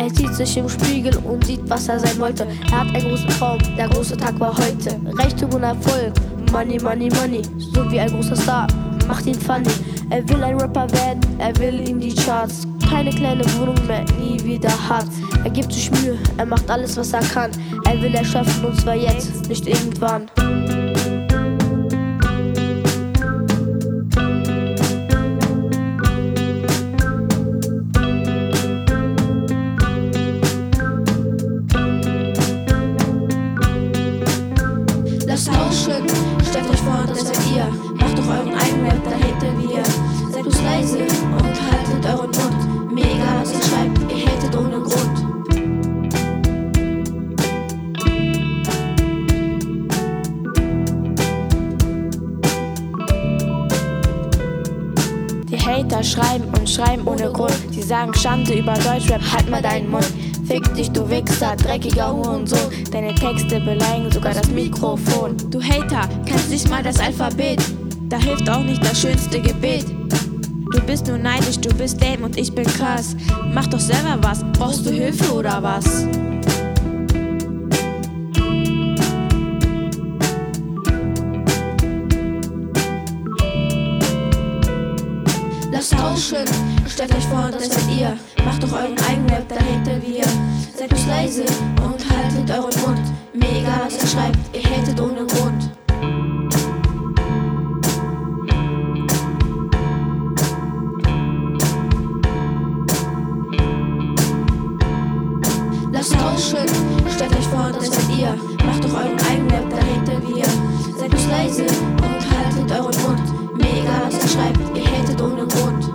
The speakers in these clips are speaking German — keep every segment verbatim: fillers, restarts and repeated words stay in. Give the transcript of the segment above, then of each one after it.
Er sieht sich im Spiegel und sieht, was er sein wollte. Er hat einen großen Traum, der große Tag war heute. Reichtum und Erfolg, Money, Money, Money. So wie ein großer Star, macht ihn funny. Er will ein Rapper werden, er will in die Charts. Keine kleine Wohnung mehr, nie wieder hart. Er gibt sich Mühe, er macht alles, was er kann. Er will erschaffen und zwar jetzt, nicht irgendwann. Lasst tauschen, stellt euch vor, das seid ihr. Macht doch euren eigenen Rap, dann hätten wir. Seid bloß leise und haltet euren Mund. Mir egal, was ihr schreibt, ihr hatet ohne Grund. Die Hater schreiben und schreiben ohne Grund. Sie sagen Schande über Deutschrap, halt mal deinen Mund. Fick dich, du Wichser, dreckiger Hurensohn. Deine Texte beleidigen sogar das Mikrofon. Du Hater, kannst nicht mal das Alphabet. Da hilft auch nicht das schönste Gebet. Du bist nur neidisch, du bist lame und ich bin krass. Mach doch selber was, brauchst du Hilfe oder was? Lasst tauschen, stellt euch vor, das seid ihr. Macht doch euren eigenen Rap, dann hätten wir. Seid bloß leise und haltet euren Mund. Mir egal, was ihr schreibt, ihr hatet ohne Grund. Lasst tauschen, stellt euch vor, das seid ihr. Macht doch euren eigenen Rap, dann hätten wir. Seid bloß leise und haltet euren Mund. Mir egal, was ihr schreibt, ihr hatet ohne Grund.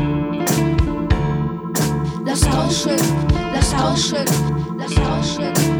Lasst tauschen, lasst tauschen, lasst tauschen.